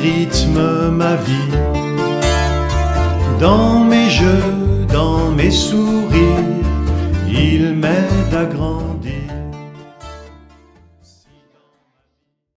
rythme ma vie. Dans mes jeux, dans mes sourires, il m'aide à grandir.